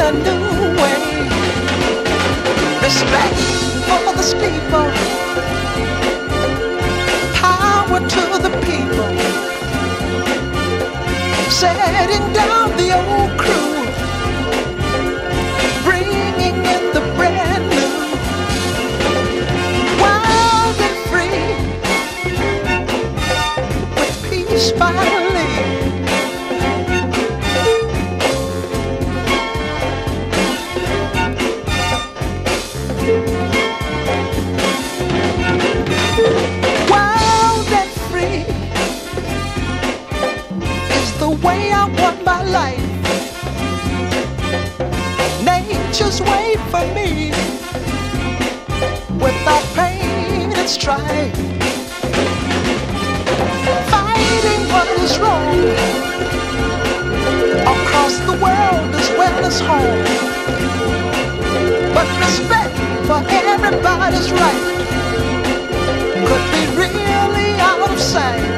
a new way. Respect for the steeple, power to the people, setting down the old crew, bringing in the brand new, wild and free, with peace finally. Wild and free is the way I want my life. Nature's way for me, without pain and strife, fighting what is wrong across the world as well as home. But respect for everybody's right could be really out of sight.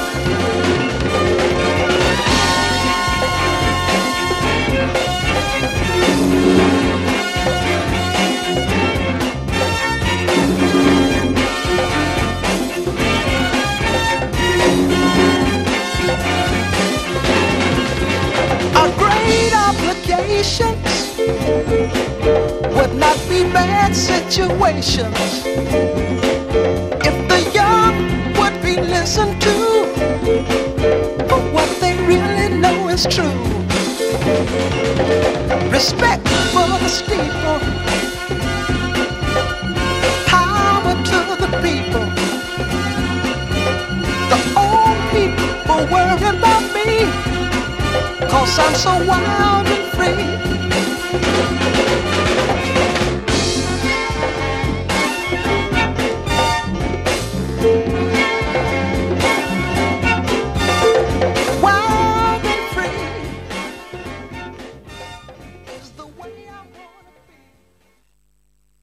Our great obligations would not be bad situations if the young would be listened to, but what they really know is true. Respect for the steeple, power to the people. The old people worry about me, 'cause I'm so wild and free.